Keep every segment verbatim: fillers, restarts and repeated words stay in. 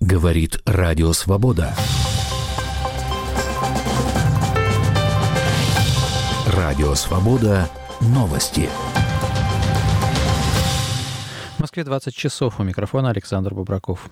Говорит Радио Свобода. Радио Свобода. Новости. В Москве двадцать часов. У микрофона Александр Бубраков.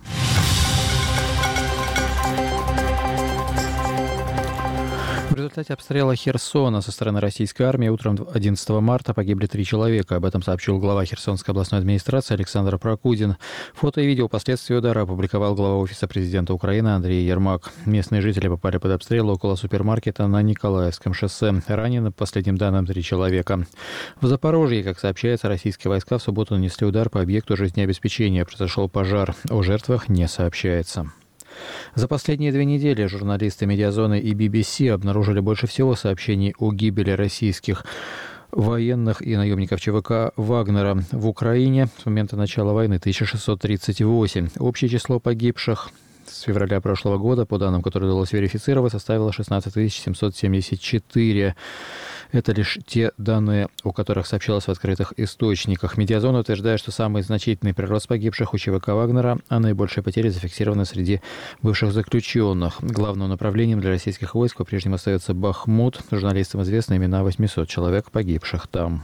В результате обстрела Херсона со стороны российской армии утром одиннадцатого марта погибли три человека. Об этом сообщил глава Херсонской областной администрации Александр Прокудин. Фото и видео последствий удара опубликовал глава Офиса президента Украины Андрей Ермак. Местные жители попали под обстрел около супермаркета на Николаевском шоссе. Ранены, по последним данным, три человека. В Запорожье, как сообщается, российские войска в субботу нанесли удар по объекту жизнеобеспечения. Произошел пожар. О жертвах не сообщается. За последние две недели журналисты «Медиазоны» и би би си обнаружили больше всего сообщений о гибели российских военных и наемников ЧВК «Вагнера» в Украине с момента начала войны тысяча шестьсот тридцать восемь. Общее число погибших с февраля прошлого года, по данным, которые удалось верифицировать, составило шестнадцать тысяч семьсот семьдесят четыре. Это лишь те данные, о которых сообщалось в открытых источниках. «Медиазон» утверждает, что самый значительный прирост погибших у ЧВК «Вагнера», а наибольшие потери зафиксированы среди бывших заключенных. Главным направлением для российских войск по-прежнему остается Бахмут. Журналистам известны имена восьмисот человек, погибших там.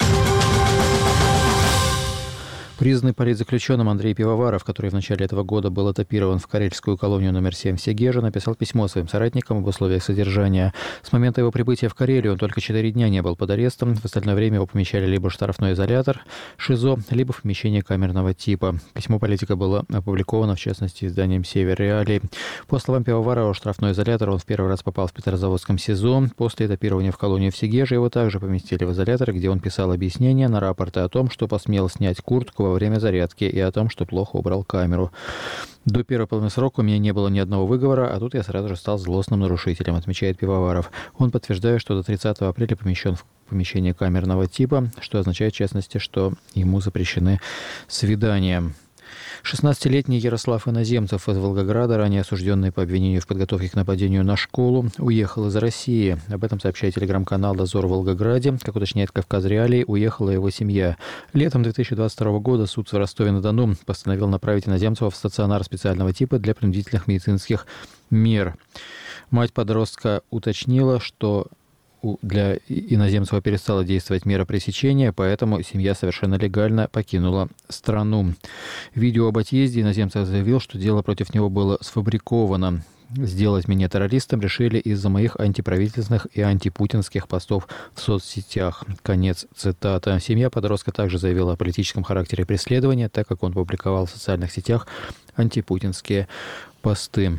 Признанный политзаключенным Андрей Пивоваров, который в начале этого года был этапирован в карельскую колонию номер семь в Сегеже, написал письмо своим соратникам об условиях содержания. С момента его прибытия в Карелию он только четыре дня не был под арестом. В остальное время его помещали либо в штрафной изолятор, ШИЗО, либо в помещение камерного типа. Письмо политика было опубликовано, в частности, изданием «Север Реалий». По словам Пивоварова, в штрафной изолятор он в первый раз попал в Петрозаводском СИЗО. После этапирования в колонию в Сегеже его также поместили в изолятор, где он писал объяснения на рапорты о том, что посмел снять куртку во время зарядки и о том, что плохо убрал камеру. До первой половины срока у меня не было ни одного выговора, а тут я сразу же стал злостным нарушителем, отмечает Пивоваров. Он подтверждает, что до тридцатого апреля помещен в помещение камерного типа, что означает, в частности, что ему запрещены свидания. шестнадцатилетний Ярослав Иноземцев из Волгограда, ранее осужденный по обвинению в подготовке к нападению на школу, уехал из России. Об этом сообщает телеграм-канал «Дозор в Волгограде». Как уточняет Кавказ Реалии, уехала его семья. Летом две тысячи двадцать второго года суд в Ростове-на-Дону постановил направить Иноземцева в стационар специального типа для принудительных медицинских мер. Мать подростка уточнила, что для Иноземцева перестала действовать мера пресечения, поэтому семья совершенно легально покинула страну. В видео об отъезде Иноземцев заявил, что дело против него было сфабриковано. Сделать меня террористом решили из-за моих антиправительственных и антипутинских постов в соцсетях. Конец цитаты. Семья подростка также заявила о политическом характере преследования, так как он публиковал в социальных сетях антипутинские посты.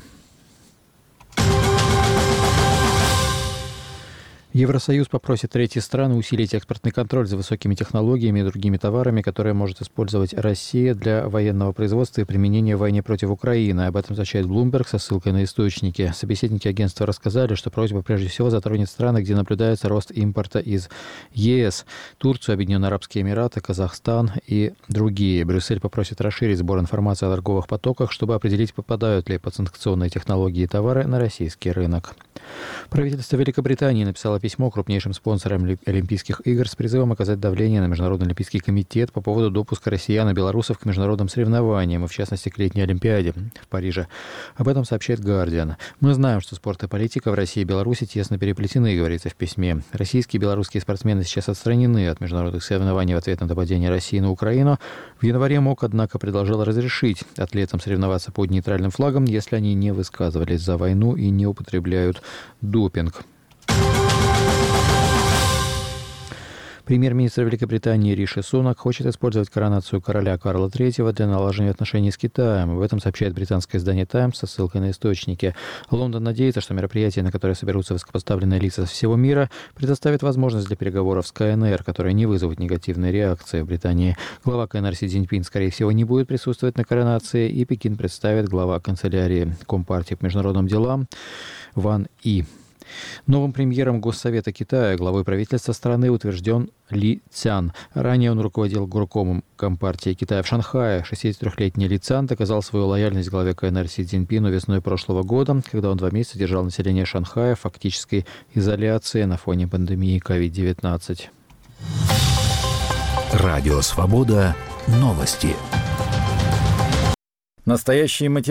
Евросоюз попросит третьи страны усилить экспортный контроль за высокими технологиями и другими товарами, которые может использовать Россия для военного производства и применения в войне против Украины. Об этом сообщает Bloomberg со ссылкой на источники. Собеседники агентства рассказали, что просьба прежде всего затронет страны, где наблюдается рост импорта из ЕС: Турцию, Объединенные Арабские Эмираты, Казахстан и другие. Брюссель попросит расширить сбор информации о торговых потоках, чтобы определить, попадают ли подсанкционные технологии и товары на российский рынок. Правительство Великобритании написало письмо крупнейшим спонсорам Олимпийских игр с призывом оказать давление на Международный олимпийский комитет по поводу допуска россиян и белорусов к международным соревнованиям, и в частности к летней Олимпиаде в Париже. Об этом сообщает Guardian. «Мы знаем, что спорт и политика в России и Беларуси тесно переплетены», говорится в письме. Российские и белорусские спортсмены сейчас отстранены от международных соревнований в ответ на нападение России на Украину. В январе МОК, однако, предложил разрешить атлетам соревноваться под нейтральным флагом, если они не высказывались за войну и не употребляют допинг. Премьер-министр Великобритании Риши Сунак хочет использовать коронацию короля Карла третьего для налаживания отношений с Китаем. Об этом сообщает британское издание «Таймс» со ссылкой на источники. Лондон надеется, что мероприятие, на которое соберутся высокопоставленные лица со всего мира, предоставит возможность для переговоров с КНР, которые не вызовут негативной реакции в Британии. Глава КНР Си Цзиньпин, скорее всего, не будет присутствовать на коронации, и Пекин представит глава канцелярии Компартии по международным делам Ван И. Новым премьером Госсовета Китая, главой правительства страны, утвержден Ли Цян. Ранее он руководил горкомом Компартии Китая в Шанхае. шестидесятитрёхлетний Ли Цян доказал свою лояльность главе КНР Си Цзиньпину весной прошлого года, когда он два месяца держал население Шанхая в фактической изоляции на фоне пандемии ковид девятнадцать. Радио Свобода. Новости. Настоящие материалы.